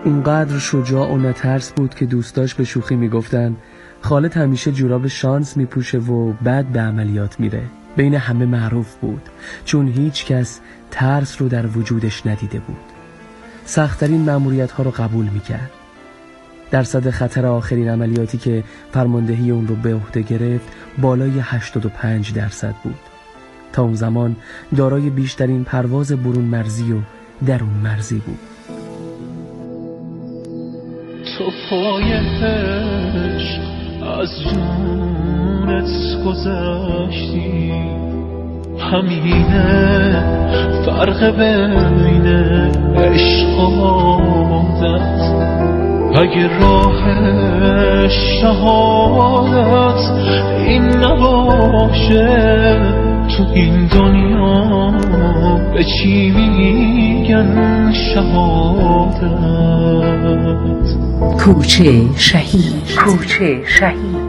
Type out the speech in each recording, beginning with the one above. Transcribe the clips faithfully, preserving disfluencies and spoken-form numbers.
اونقدر شجاع و نترس بود که دوستاش به شوخی میگفتن خالد همیشه جوراب شانس میپوشه و بعد به عملیات میره. بین همه معروف بود چون هیچ کس ترس رو در وجودش ندیده بود. سخت‌ترین مأموریت ها رو قبول میکرد. درصد خطر آخرین عملیاتی که فرماندهی اون رو به عهده گرفت بالای هشتاد و پنج درصد بود. تا اون زمان دارای بیشترین پرواز برون مرزی و درون مرزی بود. تو پایش از جونت گذشتی، همینه فرق بین عشق و عادت. اگه راه شهادت این نباشه، تو این دنیا به چی میگن شهادت؟ کوچه شهید. کوچه شهید.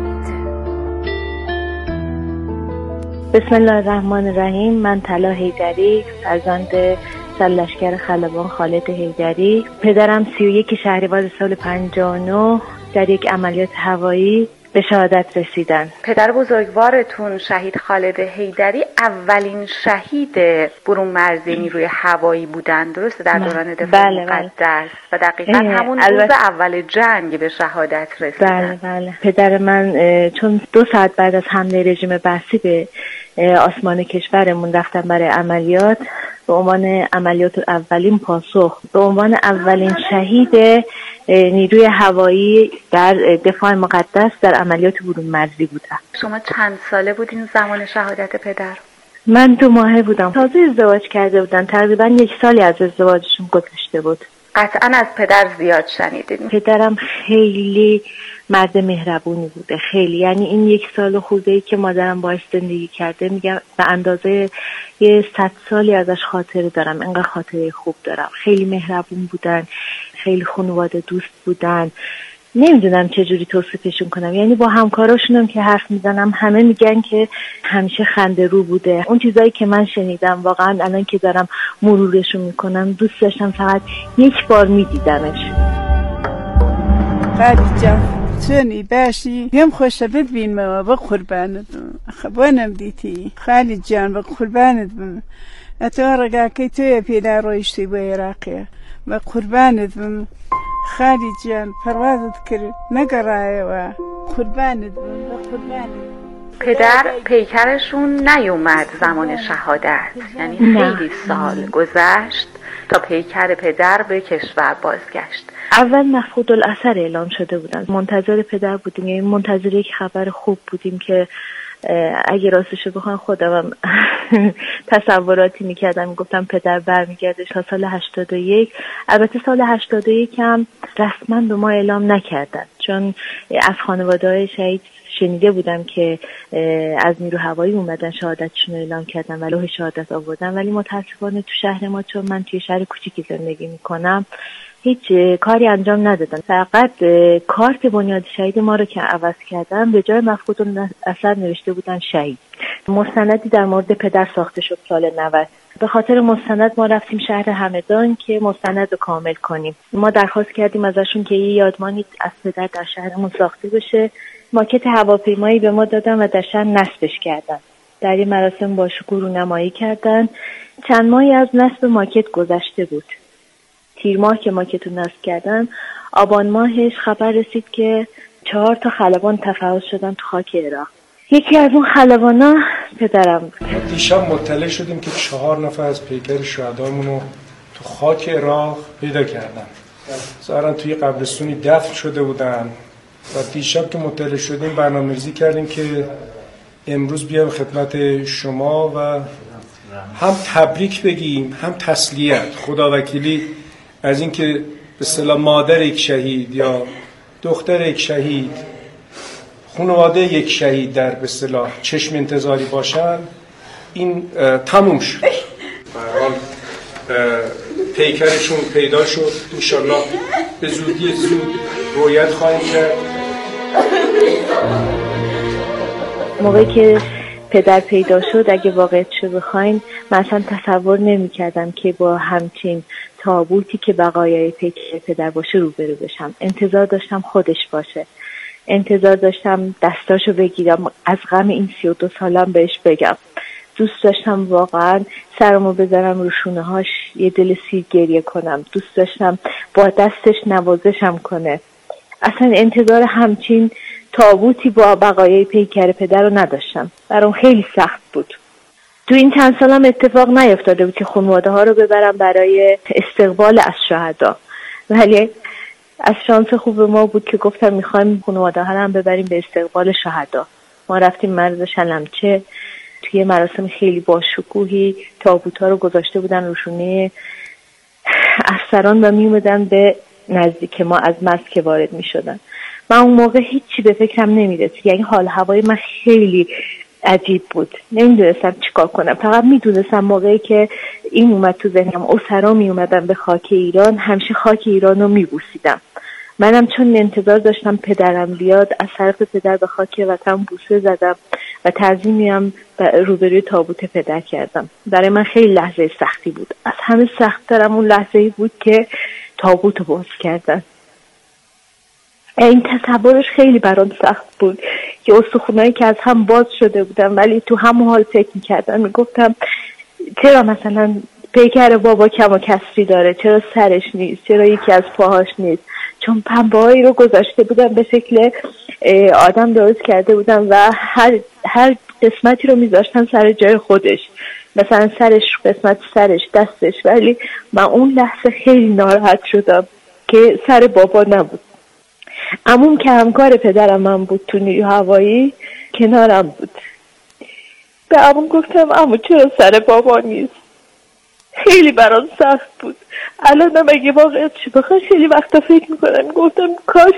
بسم الله الرحمن الرحیم. من طلا حیدری، فرزند سرلشکر خلبان خالد حیدری. پدرم سی و یک شهریور سال پنجاه و نه در یک عملیات هوایی به شهادت رسیدن. پدر بزرگوارتون شهید خالد حیدری اولین شهید برون مرزی نیروی هوایی بودن، درسته؟ در دوران دفاع بله مقدس بله. و دقیقا همون روز اول جنگ به شهادت رسیدن. بله بله. پدر من چون دو ساعت بعد از حمله رژیم بعثی به آسمان کشورمون رفتن برای عملیات، به عنوان عملیات اولین پاسخ، به عنوان اولین شهید نیروی هوایی در دفاع مقدس در عملیات برون مرزی بودم. شما چند ساله بودین زمان شهادت پدر؟ من دو ماهه بودم. تازه ازدواج کرده بودن، تقریبا یک سالی از ازدواجشون گذشته بود. قطعا از پدر زیاد شنیدین. پدرم خیلی مرد مهربونی بوده، خیلی. یعنی این یک سال خورده‌ای که مادرم باهاش زندگی کرده، میگم به اندازه یه صد سالی ازش خاطره دارم. انقدر خاطره خوب دارم. خیلی مهربون بودن، خیلی خانواده دوست بودن. نمیدونم چجوری توصیفشون کنم. یعنی با همکاراشونم که حرف میزنم همه میگن که همیشه خنده رو بوده. اون چیزایی که من شنیدم واقعا الان که دارم مرورشون میکنم دوست داشتم فقط یک بار میدیدمش. خالد جان چونی باشی؟ یم خوشه ببین ما با قربانت خبانم دیتی. خالد جان با قربانت بم. اتو رجع کی توی پیدا رویشتی با عراقی با قربانت بم. خالد جان پروازت کرد نگرای و قربانت بم با قربانت. پدر پیکرشون نیومد زمان شهادت، یعنی خیلی سال گذشت تا پیکر پدر به کشور بازگشت. اول مفقود الاثر اعلام شده بودن، منتظر پدر بودیم، یعنی منتظر یک خبر خوب بودیم که اگه راستشو بخوام خودم تصوراتی میکردم، میگفتم پدر برمیگرده تا سال هشتاد و یک. البته سال هشتاد و یک هم رسما به ما اعلام نکردن، چون از خانواده‌های شهید شنیده بودم که از نیرو هوایی اومدن شهادتشون رو اعلام کردن و لوح شهادت آوردن، ولی متاسفانه تو شهر ما، چون من توی شهر کوچیکی زندگی میکنم، هیچ کاری انجام ندادن. فقط کارت بنیاد شهید ما رو که عوض کردن، به جای مفقود الاثر نوشته بودن شهید. مستندی در مورد پدر ساخته شد سال نود. به خاطر مستند ما رفتیم شهر همدان که مستند رو کامل کنیم. ما درخواست کردیم ازشون که یه یادمانی از پدر در شهرمون ساخته بشه. ماکت هواپیمایی به ما دادن و در شهر نصبش کردن. در این مراسم با شکوه رونمایی کردن. چند ماهی از نصب ماکت گذشته بود. تیر ماه که ماکت رو نصب کردن، آبان ماهش خبر رسید که چهار تا خلبان تفحص شدن تو خاک عراق. یکی از اون خلبانا پدرم بود. دیشب مطلع شدیم که چهار نفر از پیکر شهدامون رو تو خاک عراق پیدا کردن. ظاهرا توی قبرستونی دفن شده بودن و دیشب که مطلع شدیم برنامه‌ریزی کردیم که امروز بیام خدمت شما و هم تبریک بگیم هم تسلیت، خداوکیلی از اینکه به اصطلاح مادر یک شهید یا دختر یک شهید، خانواده یک شهید در به اصطلاح چشم انتظاری باشن، این تموم شد. به هر حال پیکرشون پیدا شد، انشالله به زودی زود رویت خواهیم کرد. موقعی که پدر پیدا شد، اگه واقعیتشو بخواین، من اصلا تصور نمی کردم که با همچین تابوتی که بقایای پیکر پدر باشه روبرو بشم. انتظار داشتم خودش باشه، انتظار داشتم دستاشو بگیرم، از غم این سی و دو سالم بهش بگم. دوست داشتم واقعا سرمو بذارم رو شونه هاش، یه دل سیر گریه کنم. دوست داشتم با دستش نوازشم کنه. اصلا انتظار همچین تابوتی با بقایای پیکر پدر رو نداشتم. برام خیلی سخت بود. تو این چند سالم اتفاق نیفتاده بود که خانواده ها رو ببرم برای استقبال از شهدا، ولی از شانس خوب ما بود که گفتم میخوایم خانواده ها رو هم ببریم به استقبال شهدا. ما رفتیم مرز شلمچه، توی مراسم خیلی باشکوهی تابوت ها رو گذاشته بودن روشونه افسران و میومدن به نزدیک ما از مسکه وارد میشدن. من اون موقع هیچی به فکرم نمیرسید، یعنی حال هوای من خیلی عجیب بود، نمیدونستم چیکار کنم. فقط میدونستم موقعی که این اومد تو ذهنم، اسرا می اومدن به خاک ایران، همیشه خاک ایران رو میبوسیدم. منم چون انتظار داشتم پدرم بیاد، از طرف پدر به خاک وطن بوسه زدم و تعظیمیم روبروی تابوت پدر کردم. برای من خیلی لحظه سختی بود. از همه سخت‌ترم اون لحظه‌ای بود که تابوت رو باز کردن. این تصورش خیلی برام سخت بود که استخونایی که از هم باز شده بودن ولی تو همون حال فکر می‌کردم، میگفتم چرا مثلا پیکر بابا کم و کسری داره، چرا سرش نیست، چرا یکی از پاهاش نیست؟ چون پنبه‌هایی رو گذاشته بودن به شکل آدم درست کرده بودن و هر هر قسمتی رو میذاشتن سر جای خودش، مثلا سرش قسمت سرش، دستش. ولی من اون لحظه خیلی ناراحت شدم که سر بابا نبود. عموم که همکار پدرم من بود تو نیروی هوایی کنارم بود. به عموم گفتم عمو چرا سر بابا نیست؟ خیلی برام سخت بود. الانم اگه واقعیت چی بخواه خیلی وقتا فکر میکنم، گفتم کاش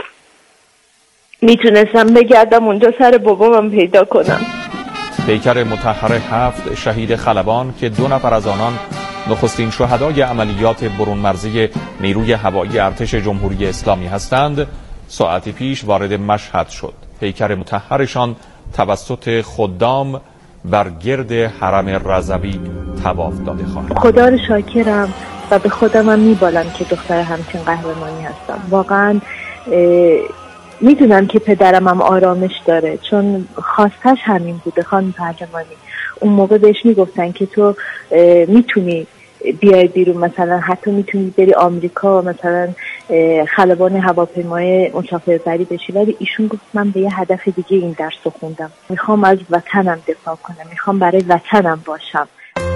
میتونستم بگردم اونجا سر بابامم پیدا کنم. پیکر مطهر هفت شهید خلبان که دو نفر از آنان نخستین شهدای عملیات برون مرزی نیروی هوایی ارتش جمهوری اسلامی هستند، ساعتی پیش وارد مشهد شد. پیکر مطهرشان توسط خدام بر گرد حرم رضوی طواف داده خواهد. خدا رو شاکرم و به خودم هم میبالم که دختر همچین قهرمانی هستم. واقعا میدونم که پدرم هم آرامش داره، چون خواستش همین بوده. خانم پهلوانی اون موقع بهش میگفتن که تو میتونی بیای بیرون، مثلا حتی میتونی بری آمریکا، مثلا خلبان هواپیمای مسافربری بشی، ولی ایشون گفت من به یه هدف دیگه این درس رو خوندم، میخوام از وطنم دفاع کنم، میخوام برای وطنم باشم.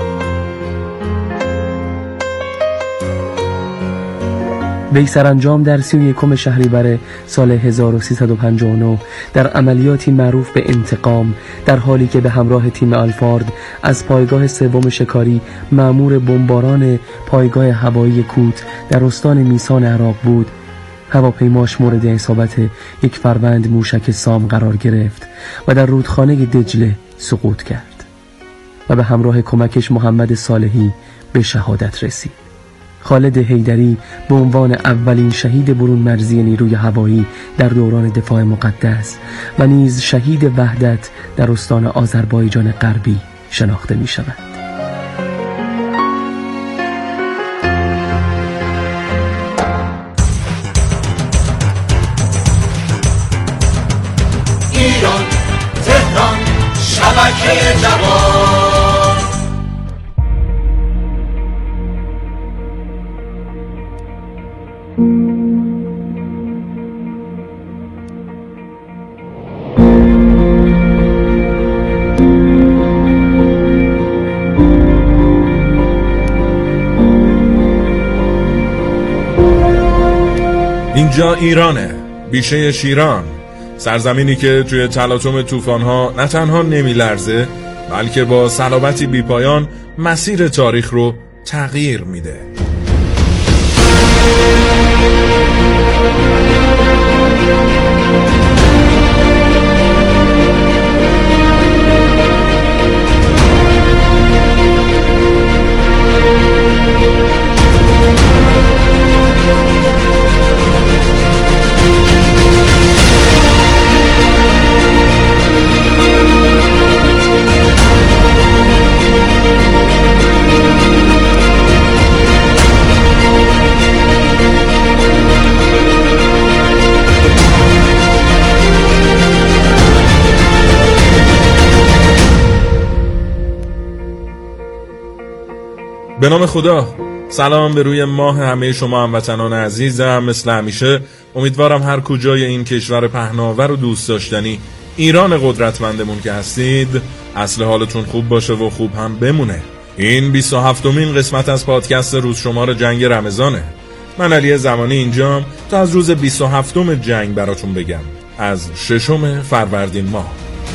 وی سرانجام در سی و یکم شهریور سال هزار و سیصد و پنجاه و نه در عملیاتی معروف به انتقام، در حالی که به همراه تیم آلفارد از پایگاه سوم شکاری مأمور بمباران پایگاه هوایی کوت در استان میسان عراق بود، هواپیماش مورد اصابت یک فروند موشک سام قرار گرفت و در رودخانه دجله سقوط کرد و به همراه کمکش محمد صالحی به شهادت رسید. خالد حیدری به عنوان اولین شهید برون مرزی نیروی هوایی در دوران دفاع مقدس و نیز شهید وحدت در استان آذربایجان غربی شناخته می شود. ایران، تهران، شبکه جوان. اینجا ایرانه، بیشه شیران، سرزمینی که توی تلاطم طوفان‌ها نه تنها نمی‌لرزه بلکه با صلابتی بی‌پایان مسیر تاریخ رو تغییر میده. به نام خدا. سلام به روی ماه همه شما هموطنان عزیزم. مثل همیشه امیدوارم هر کجای این کشور پهناور و دوست داشتنی ایران قدرتمندمون که هستید اصل حالتون خوب باشه و خوب هم بمونه. این بیست و هفتمین قسمت از پادکست روز شمار جنگ رمضانه. من علی زمانی اینجام تا از روز بیست و هفتم جنگ براتون بگم، از ششم فروردین ماه.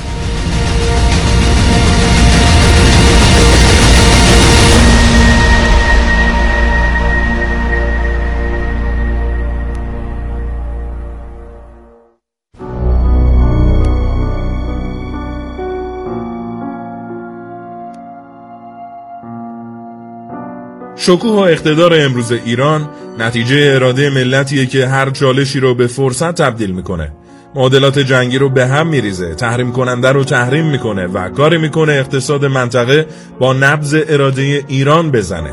شکوه و اقتدار امروز ایران نتیجه اراده ملتیه که هر چالشی رو به فرصت تبدیل میکنه، معادلات جنگی رو به هم میریزه، تحریم کننده رو تحریم میکنه و کاری میکنه اقتصاد منطقه با نبض اراده ایران بزنه.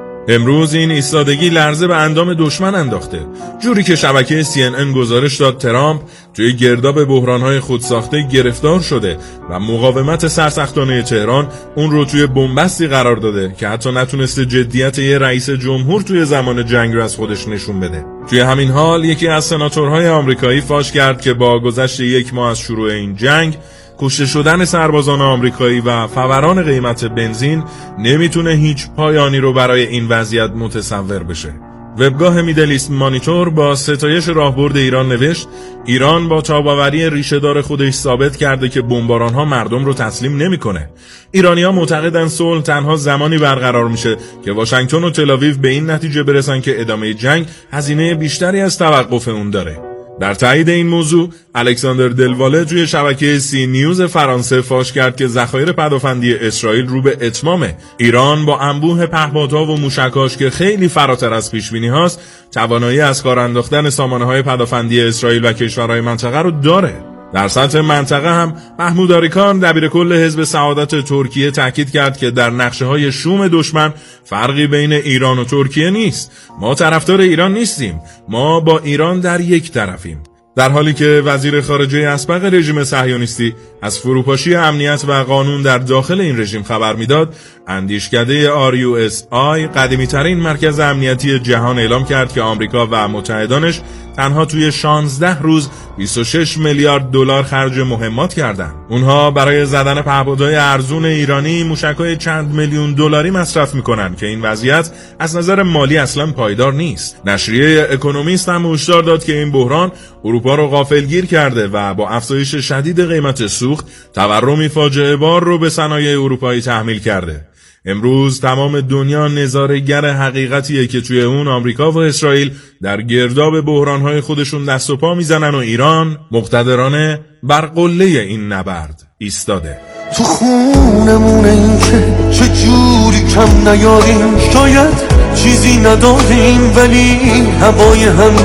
امروز این ایستادگی لرزه به اندام دشمن انداخته، جوری که شبکه سی ان ان گزارش داد ترامپ توی گرداب بحران‌های خودساخته گرفتار شده و مقاومت سرسختانه تهران اون رو توی بنبستی قرار داده که حتی نتونسته جدیت یه رئیس جمهور توی زمان جنگ رو از خودش نشون بده. توی همین حال یکی از سناتورهای آمریکایی فاش کرد که با گذشت یک ماه از شروع این جنگ، کشته شدن سربازان آمریکایی و فوران قیمت بنزین نمیتونه هیچ پایانی رو برای این وضعیت متصور بشه. وبگاه میدل ایست مانیتور با ستایش راهبرد ایران نوشت: ایران با تاباوری ریشه‌دار خودش ثابت کرده که بمباران‌ها مردم رو تسلیم نمیکنه. ایرانی‌ها معتقدن صلح تنها زمانی برقرار میشه که واشنگتن و تل‌آویو به این نتیجه برسن که ادامه جنگ هزینه بیشتری از توقف اون داره. در تایید این موضوع، الکساندر دلواله توی شبکه سی نیوز فرانسه فاش کرد که ذخایر پدافندی اسرائیل رو به اتمامه. ایران با انبوه پهپادها و موشکاش که خیلی فراتر از پیشبینی هاست، توانایی از کار انداختن سامانه‌های پدافندی اسرائیل و کشورهای منطقه رو داره. در سطح منطقه هم محمود آریکان دبیر کل حزب سعادت ترکیه تاکید کرد که در نقشه‌های شوم دشمن فرقی بین ایران و ترکیه نیست. ما طرفدار ایران نیستیم، ما با ایران در یک طرفیم. در حالی که وزیر خارجه اسبق رژیم صهیونیستی از فروپاشی امنیت و قانون در داخل این رژیم خبر میداد، اندیشکده آر یو اس آی قدیمی‌ترین مرکز امنیتی جهان اعلام کرد که آمریکا و متحدانش تنها توی شانزده روز بیست و شش میلیارد دلار خرج مهمات کردند. اونها برای زدن پهپادهای ارزون ایرانی موشک‌های چند میلیون دلاری مصرف میکنن که این وضعیت از نظر مالی اصلا پایدار نیست. نشریه اکونومیست هم هشدار داد که این بحران اروپا رو غافلگیر کرده و با افزایش شدید قیمت سوخت تورمی فاجعه بار رو به صنایع اروپایی تحمیل کرده. امروز تمام دنیا نظاره‌گر حقیقتیه که توی اون آمریکا و اسرائیل در گرداب بحران‌های خودشون دست و پا میزنن و ایران مقتدرانه بر قله این نبرد ایستاده. تو خونمونه این که چجوری کم نیاریم، شاید چیزی نداریم ولی هوای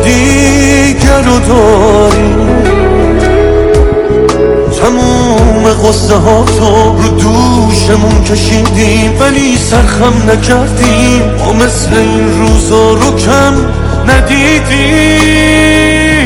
همدیگر رو داریم. تموم غصه ها تو رو دوشمون کشیدیم ولی سرخم نکردیم، ما مثل این روزا رو کم ندیدیم.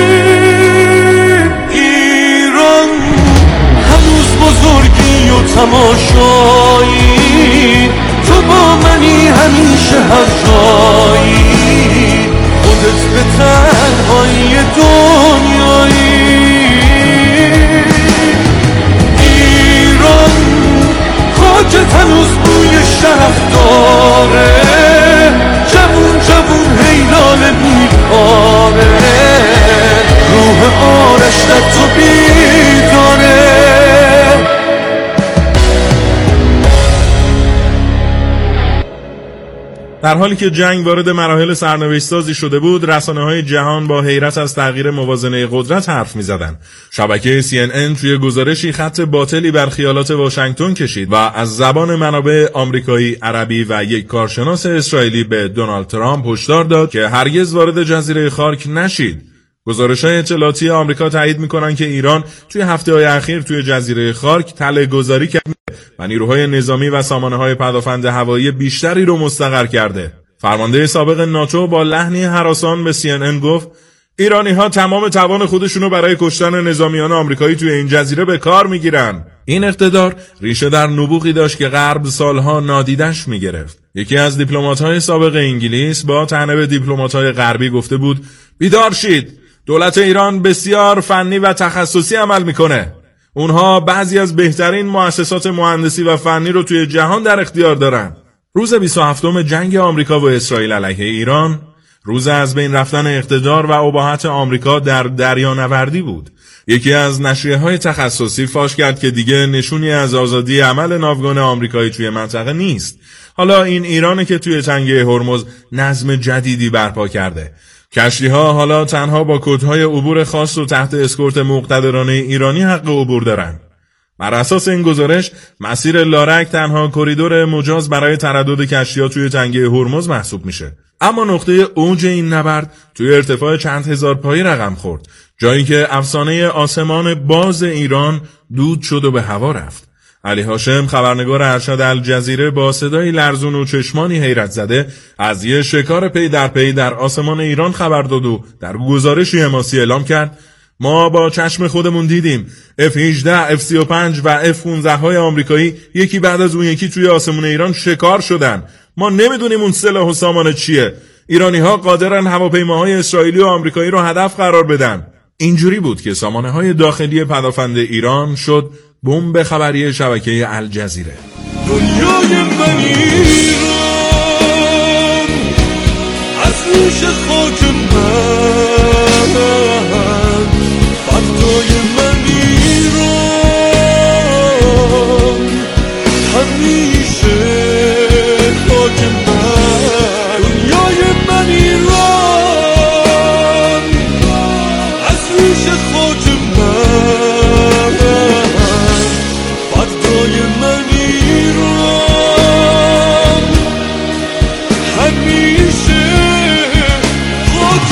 ایران هنوز بزرگی و تماشایی، تو با منی همیشه هر جایی، خودت به تنهایی دنیایی. خاکت هنوز بوی شرف داره، جوون جوون هیلال میپاره، روح آرش در تو بیداره. در حالی که جنگ وارد مراحل سرنوشت‌سازی شده بود، رسانه‌های جهان با حیرت از تغییر موازنه قدرت حرف می‌زدند. شبکه سی ان ان توی گزارشی خط باطلی بر خیالات واشنگتن کشید و از زبان منابع آمریکایی، عربی و یک کارشناس اسرائیلی به دونالد ترامپ هشدار داد که هرگز وارد جزیره خارک نشید. گزارش‌های اطلاعاتی آمریکا تایید می‌کنند که ایران توی هفته‌های اخیر توی جزیره خارک تله‌گذاری کرده و نیروهای نظامی و سامانه‌های پدافند هوایی بیشتری رو مستقر کرده. فرمانده سابق ناتو با لحنی هراسان به سی ان ان گفت: ایرانی ها تمام توان خودشونو برای کشتن نظامیان آمریکایی توی این جزیره به کار میگیرن. این اقتدار ریشه در نبوغی داشت که غرب سالها نادیدش میگرفت. یکی از دیپلمات‌های سابق انگلیس با طعنه به دیپلمات‌های غربی گفته بود بیدار شید، دولت ایران بسیار فنی و تخصصی عمل میکنه. اونها بعضی از بهترین مؤسسات مهندسی و فنی رو توی جهان در اختیار دارن. روز بیست و هفتم جنگ آمریکا و اسرائیل علیه ایران، روز از بین رفتن اقتدار و اباحت آمریکا در دریانوردی بود. یکی از نشریه‌های تخصصی فاش کرد که دیگه نشونی از آزادی عمل ناوگان آمریکایی توی منطقه نیست. حالا این ایرانه که توی تنگه هرمز نظم جدیدی برپا کرده. کشتی‌ها حالا تنها با کدهای عبور خاص و تحت اسکورت مقتدرانه ایرانی حق عبور دارن. بر اساس این گزارش مسیر لارک تنها کریدور مجاز برای تردد کشتی‌ها توی تنگه هرمز محسوب میشه. اما نقطه اوج این نبرد توی ارتفاع چند هزار پایی رقم خورد، جایی که افسانه آسمان باز ایران دود شد و به هوا رفت. علی هاشم، خبرنگار ارشد الجزیره، با صدای لرزون و چشمانی حیرت زده از یه شکار پی در پی در آسمان ایران خبر داد و در گزارشی حماسی اعلام کرد ما با چشم خودمون دیدیم اف هجده، اف سی و پنج و اف پانزده های آمریکایی یکی بعد از اون یکی توی آسمون ایران شکار شدن. ما نمیدونیم اون سلاح و سامان چیه. ایرانی ها قادرن هواپیماهای اسرائیلی و آمریکایی رو هدف قرار بدن. اینجوری بود که سامانه های داخلی پدافند ایران شد بمب خبری شبکه الجزیره. دنیای من ایران از ریش خاک من، فردای من ایران همیشه خاک من. دنیای من ایران از ریش خاک من، فردای من ایران همیشه خاک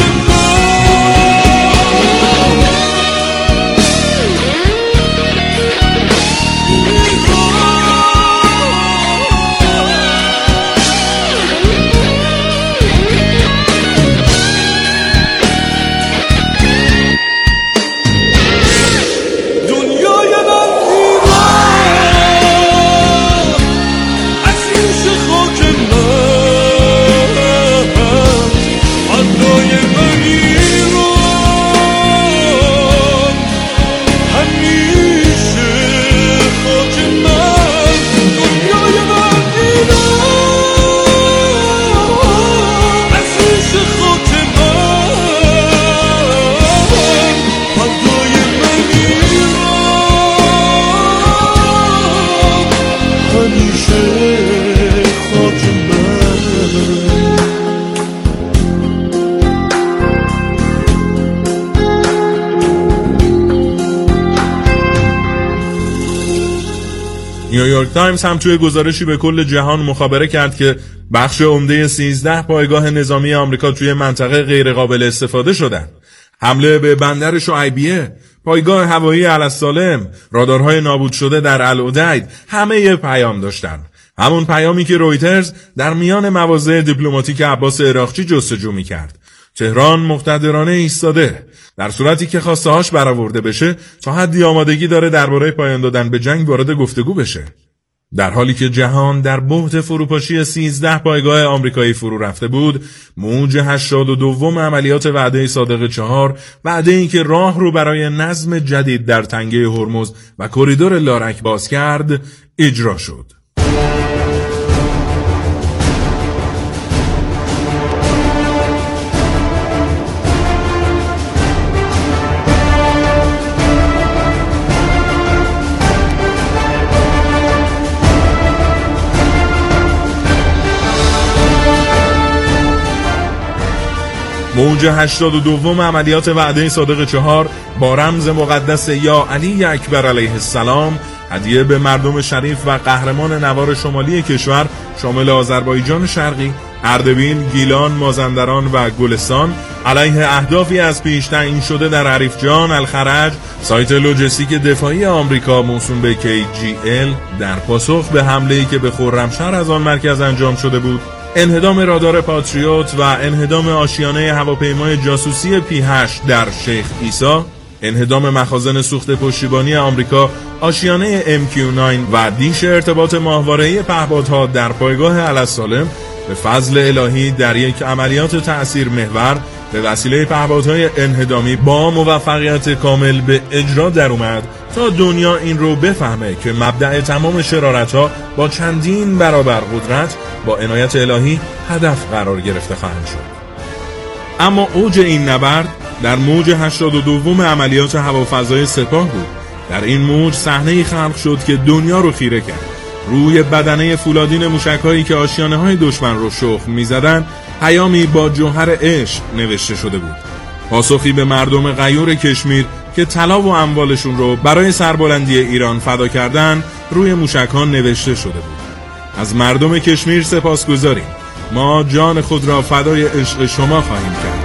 نیویورک تایمز هم توی گزارشی به کل جهان مخابره کرد که بخش عمده سیزده پایگاه نظامی آمریکا توی منطقه غیر قابل استفاده شدن. حمله به بندر شعیبیه، پایگاه هوایی السالم، رادارهای نابود شده در العدید، همه یه پیام داشتن. همون پیامی که رویترز در میان مواضع دیپلماتیک عباس عراقچی جستجو می‌کرد. تهران مقتدرانه ایستاده، در صورتی که خواسته هاش برآورده بشه تا حدی آمادگی داره درباره پایان دادن به جنگ وارد گفتگو بشه. در حالی که جهان در بحت فروپاشی سیزده پایگاه آمریکایی فرو رفته بود، موج هشتاد و دوم عملیات وعده صادق چهار، وعده این که راه رو برای نظم جدید در تنگه هرمز و کریدور لارک باز کرد، اجرا شد. موج هشتاد و دوم عملیات وعده صادق چهار با رمز مقدس یا علی اکبر علیه السلام هدیه به مردم شریف و قهرمان نوار شمالی کشور شامل آذربایجان شرقی، اردبیل، گیلان، مازندران و گلستان علیه اهدافی از پیش تعیین شده در عریفجان، الخرج، سایت لوجستیک دفاعی آمریکا موسوم به کی جی ال در پاسخ به حمله‌ای که به خرمشهر از آن مرکز انجام شده بود، انهدام رادار پاتریوت و انهدام آشیانه هواپیمای جاسوسی پی هشت در شیخ عیسی، انهدام مخازن سوخت پشتیبانی آمریکا، آشیانه ام کیو نه و دیش ارتباط ماهواره‌ای پهپادها در پایگاه السالم به فضل الهی در یک عملیات تأثیر محور به وسیله پهپادهای انهدامی با موفقیت کامل به اجرا در اومد تا دنیا این رو بفهمه که مبدأ تمام شرارت‌ها با چندین برابر قدرت با عنایت الهی هدف قرار گرفته خواهند شد. اما اوج این نبرد در موج هشتاد و دوم عملیات هوافضای سپاه بود. در این موج صحنه‌ای خلق شد که دنیا رو خیره کرد. روی بدنه فولادین موشک‌هایی که آشیانه‌های دشمن رو شخم می‌زدند، پیامی با جوهر عشق نوشته شده بود. پاسخی به مردم غیور کشمیر که طلا و اموالشون رو برای سربلندی ایران فدا کردن روی موشک‌ها نوشته شده بود. از مردم کشمیر سپاسگزاریم. ما جان خود را فدای عشق شما خواهیم کرد.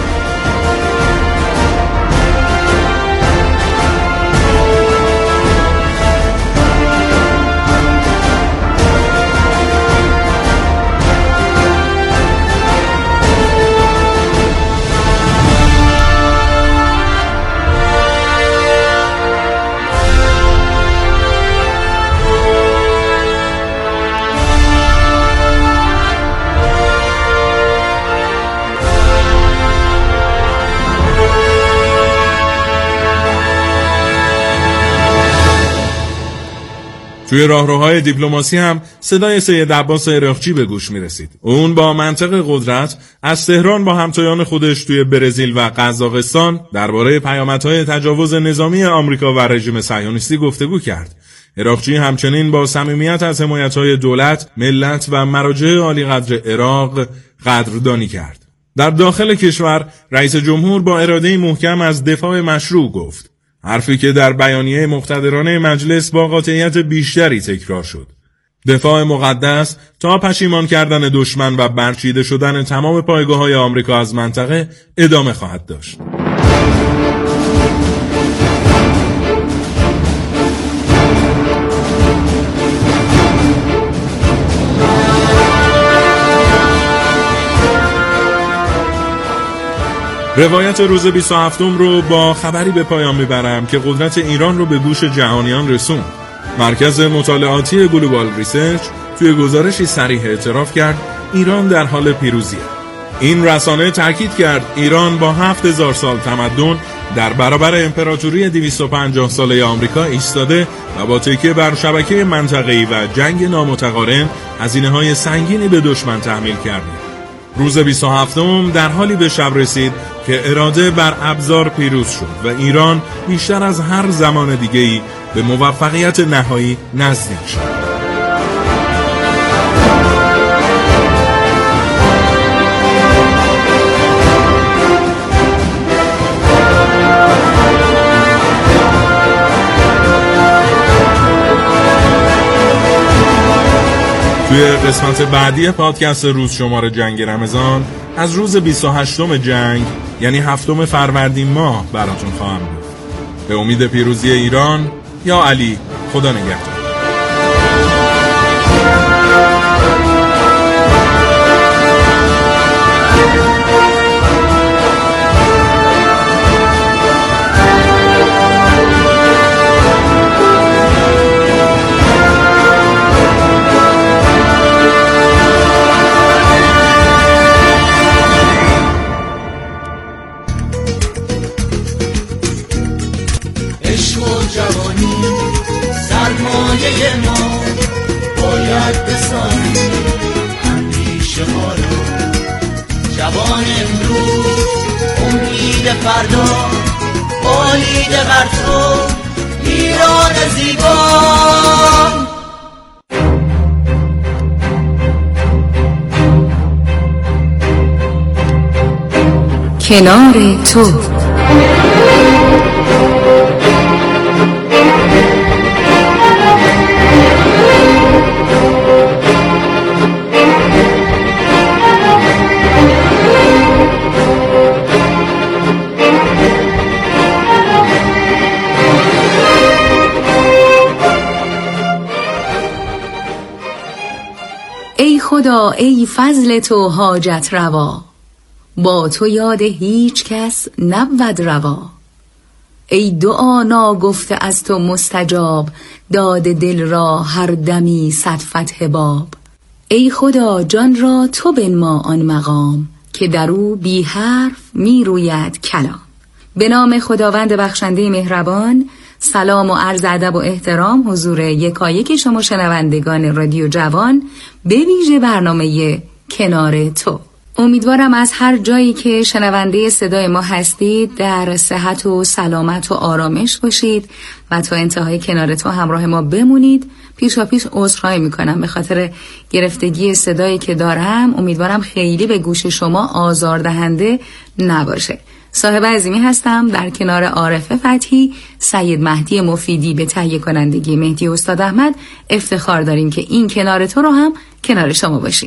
توی راهروهای دیپلماسی هم صدای سید عباس عراقچی به گوش می رسید. اون با منطق قدرت از تهران با همتایان خودش توی برزیل و قزاقستان درباره پیامدهای تجاوز نظامی آمریکا و رژیم صهیونیستی گفتگو کرد. عراقچی همچنین با صمیمیت از حمایت‌های دولت، ملت و مراجع عالی قدر عراق قدردانی کرد. در داخل کشور رئیس جمهور با اراده محکم از دفاع مشروع گفت. حرفی که در بیانیه مقتدرانه مجلس با قاطعیت بیشتری تکرار شد. دفاع مقدس تا پشیمان کردن دشمن و برچیده شدن تمام پایگاه‌های آمریکا از منطقه ادامه خواهد داشت. روایت روز بیست و هفتم رو با خبری به پایان میبرم که قدرت ایران رو به گوش جهانیان رسوند. مرکز مطالعاتی گلوبال ریسرچ توی گزارشی صریح اعتراف کرد ایران در حال پیروزیه. این رسانه تاکید کرد ایران با هفت هزار سال تمدن در برابر امپراتوری دویست و پنجاه ساله آمریکا ایستاده و با تکیه بر شبکه منطقه‌ای و جنگ نامتقارن هزینه‌های سنگینی به دشمن تحمیل کرده. روز بیست و هفتم در حالی به شب رسید که اراده بر ابزار پیروز شد و ایران بیشتر از هر زمان دیگه‌ای به موفقیت نهایی نزدیک شد. توی قسمت بعدی پادکست روز شماره جنگ رمضان از روز بیست و هشتم جنگ یعنی هفتم فروردین ماه براتون خواهم بود. به امید پیروزی ایران. یا علی، خدا نگهدار. فردا بالید بر تو ایران زیبا. کنار تو ای خدا خدا ای فضل تو حاجت روا، با تو یاد هیچ کس نبود روا. ای دعا ناگفته از تو مستجاب، داد دل را هر دمی صد فتح باب. ای خدا جان را تو بنما آن مقام، که در او بی حرف می روید کلام. به نام خداوند بخشنده مهربان. سلام و عرض ادب و احترام حضور یکایک شما شنوندگان رادیو جوان، به ویژه برنامه کنار تو. امیدوارم از هر جایی که شنونده صدای ما هستید در صحت و سلامت و آرامش باشید و تا انتهای کنار تو همراه ما بمونید. پیشا پیش عذرخواهی میکنم به خاطر گرفتگی صدایی که دارم. امیدوارم خیلی به گوش شما آزاردهنده نباشه. صاحب عظیمی هستم، در کنار عارفه فتحی، سید مهدی مفیدی به تهیه کنندگی مهدی استاد احمد افتخار داریم که این کنار تو رو هم کنار شما باشیم.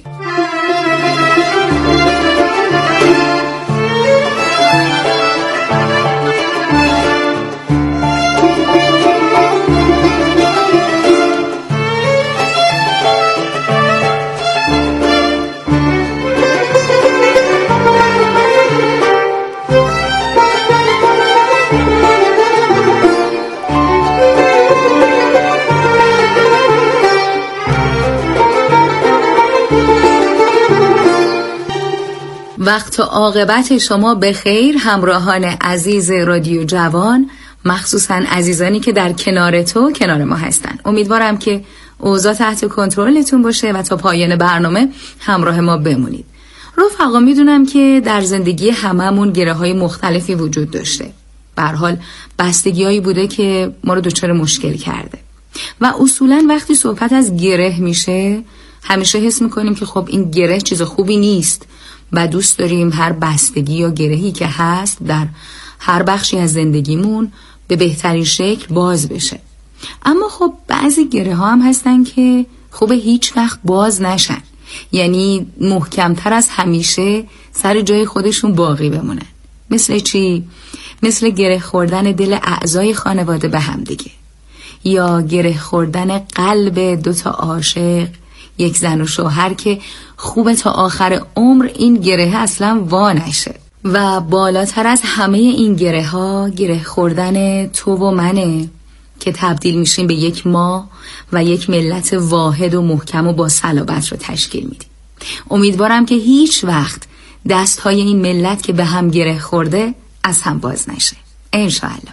وقت و عاقبت شما به خیر همراهان عزیز رادیو جوان، مخصوصا عزیزانی که در کنار تو کنار ما هستن. امیدوارم که اوضاع تحت کنترلتون باشه و تا پایان برنامه همراه ما بمونید. رفقا، میدونم که در زندگی هممون گره‌های مختلفی وجود داشته. به هر حال بستگی‌هایی بوده که ما رو دچار مشکل کرده و اصولا وقتی صحبت از گره میشه همیشه حس میکنیم که خب این گره چیز خوبی نیست و دوست داریم هر بستگی یا گرهی که هست در هر بخشی از زندگیمون به بهترین شکل باز بشه. اما خب بعضی گره ها هم هستن که خوب هیچ وقت باز نشن، یعنی محکمتر از همیشه سر جای خودشون باقی بمونن. مثل چی؟ مثل گره خوردن دل اعضای خانواده به هم دیگه، یا گره خوردن قلب دوتا عاشق، یک زن و شوهر که خوبه تا آخر عمر این گره اصلا وا نشه. و بالاتر از همه این گره ها گره خوردن تو و منه که تبدیل میشیم به یک ما و یک ملت واحد و محکم و با صلابت رو تشکیل میدیم. امیدوارم که هیچ وقت دست های این ملت که به هم گره خورده از هم باز نشه انشاءالله.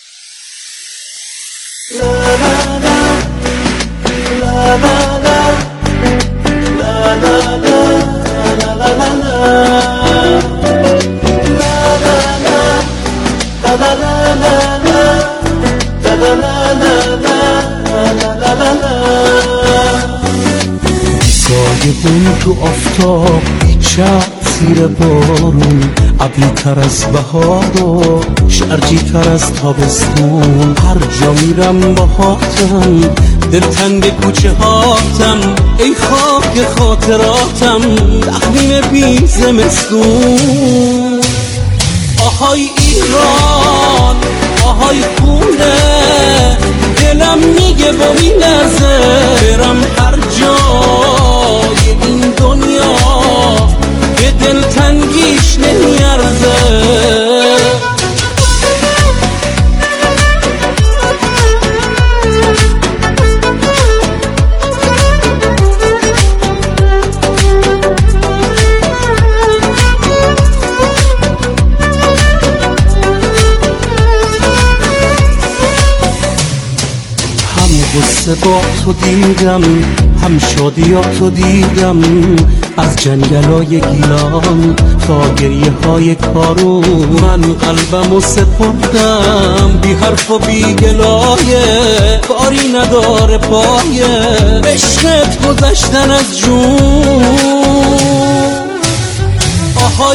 سایبون تو آفتاب شب زیر بارون، ابری تر از بهار و شرجی تر از تابستون. هر جا میرم با هاتم دلتنگ کوچه هاتم، ای خاک خاطراتم تقویم بی زمستون. آهای ایران آهای خونه، دلم میگه با میلرزه برم هر جای این دنیا که دلتنگیش نمیارزه. قصه با تو دیدم، هم شادیاتو دیدم، از جنگلای گیلان تا گریه های کارون. من قلبمو سپردم بی حرف و بی گلایه، کاری نداره پایه عشقت گذشتن از جون. آهای